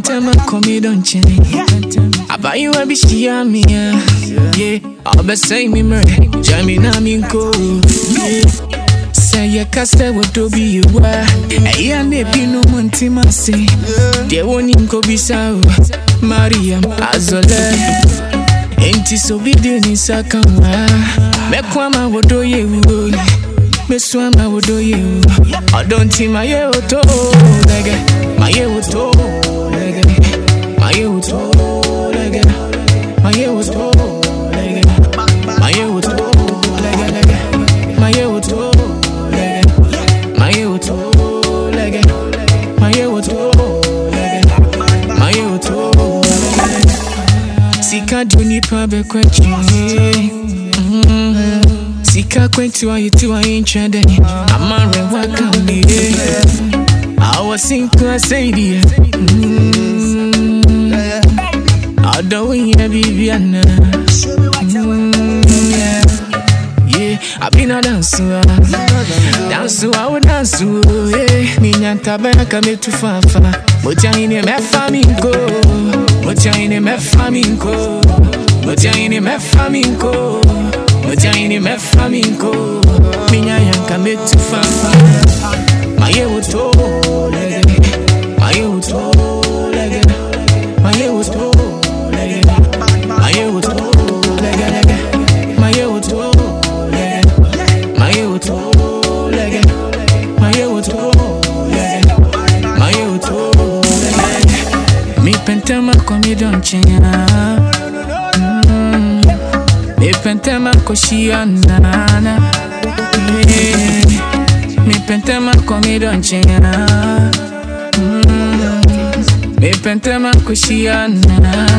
pentama come don't change. I buy you a bishia me, yeah. I'll be saying me mer, Jamie Naminko. Say your caster would to be you were. I may be no montima say. They won't in Kobisa, Maria Azola. Ain't so obedient in Sakama. Mekwama would do you. Meswama would do you. I don't see my auto. My auto. My auto. My auto. My auto. My auto. Sika duni pa be kwechi Sika kwentu wa yitu wa inchade Amare waka me Awa sinku wa seidi Adawi ya bibiana Yeah, I've been a dancer I would dance Minyanta baka me tu fafa Moja ine me faminko Moja ine me faminko Moja ine me faminko Moja ine me faminko Minya yanka me tu fafa Maye uto Maye uto Maye uto Maye uto Maye uto Me pentama come don't change. Me pentama koshiana. Me pentama come don't change. Me pentama koshiana.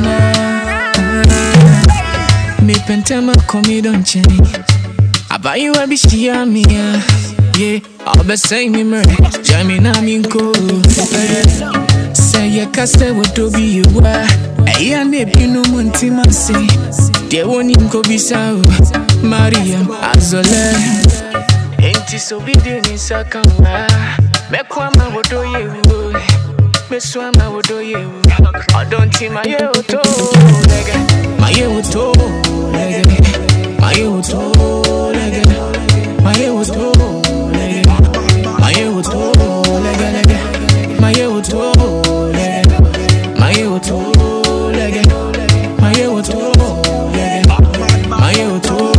Me pentama come don't change. I buy you a bishia me, yeah. I'll be saying me mer, Jamie Naminko. Say your caster would to be you were. I may be no montima say. They won't in Kobisa, Maria Azola. Ain't so obedient in Sakama. Mekwama would do you. Meswama would do you. I don't see my auto. My auto. My auto. My auto. My auto. My auto. My auto. My auto. My auto.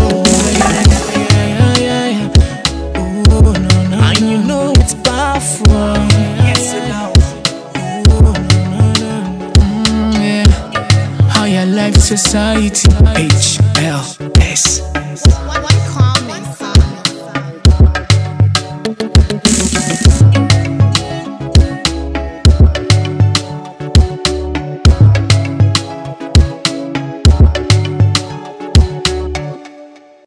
And you know it's powerful. Yes, you know. Yeah. Higher life society. H.